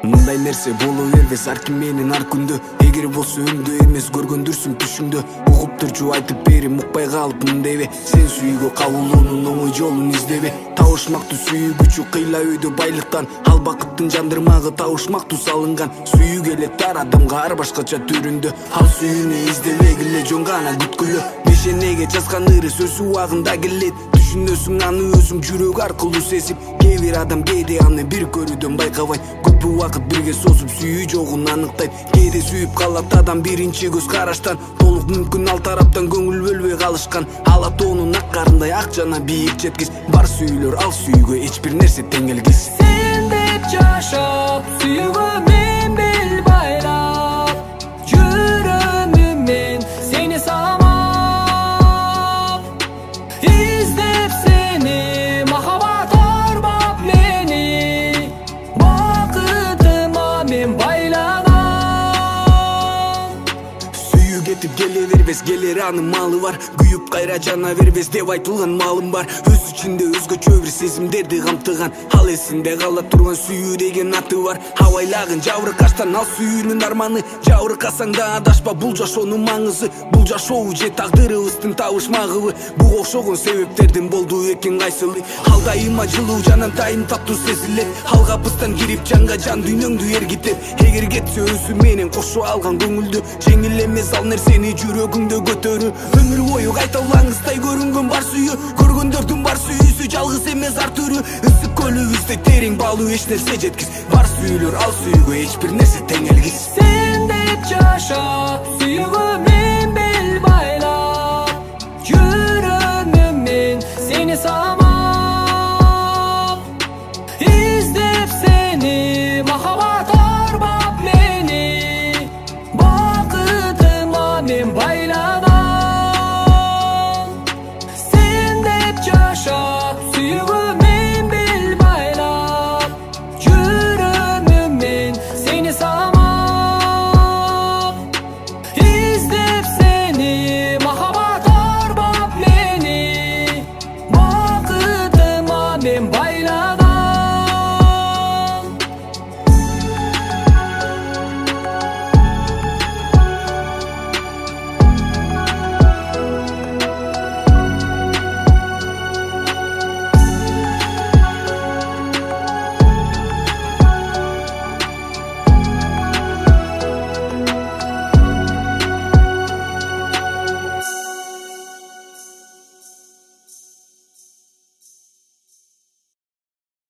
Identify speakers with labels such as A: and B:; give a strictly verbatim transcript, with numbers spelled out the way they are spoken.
A: Мындай нерсе боло бербес ар ким менен ар күндө. Эгер болсо өңдө эмес көргөндүрсүң түшүңдө. Угуп турчу айтып берим укпай калып мындайбы. Сен сүйүүгө кабылуунун оңой жолун издебе. Табышмактуу сүйүүгүчү кыйла өйдө байлыктан. Ал бакыттын жандырмагы табышмактуу салынган. Сүйүүгө элек ар адамга ар башкача түрүндө. Ал сүйүүнү издебегиле жөн гана күткүлө. Бешенеге жазган ыры сөз убагында келет. Түшүнөсүң аны өзүң жүрөк аркылуу сезип. Кээ бир адам кээде аны бир көрүүдөн байкабайт. Көп убакыт бирге созуп сүйүү жогун аныктайт. Кээде сүйүп калат адам биринчи көз караштан. Толук мүмкүн ал тараптан көңүл бөлбөй калышкан. Ала тоонун ак карындай ак жана бийик жеткис. Бар сүйүүлөр ал сүйүүгө эч бир нерсе тең келгис.
B: Сен деп жашап сүйүүгө мен бел байлап, жүрөмүмен сени самап, издеп сени махаббат арбап мени, бакытыма мен байланам.
A: Сүйүү кетип келе бербес, келер анын малы бар. Күйүп кайра жана бербес деп айтылган малым бар. Өз ичинде өзгөчө бир сезимдерди камтыган. Ал эсинде кала турган сүйүү деген аты бар. Абайлагын жабыркаштан ал сүйүүнүн арманы. Жабыркасаң да адашпа, бул жашоонун маңызы. Бул жашоо же тагдырыбыздын табышмагыбы. Буга окшогон себептердин болду экен кайсылы. Ал дайыма жылуу жана дайым таттуу сезилет. Ал капыстан кирип жанга жан дүйнөңдү эргитет. Эгер кетсе өзү менен кошо алган көңүлдү. Жеңил эмес ал нерсени жүрөгүңдө көтөрүү. Өмүр бою кайталаңыздай көрүнгөн бар сүйүү. Көргөндөрдүн бар сүйүүсү жалгыз эмес ар түрү. Ысык көлүбүздөй терең баалуу эч нерсе жеткис. Бар сүйүүлөр ал сүйүүгө эч бир нерсе тең келгис.
B: Сен деп жашап сүйүүгө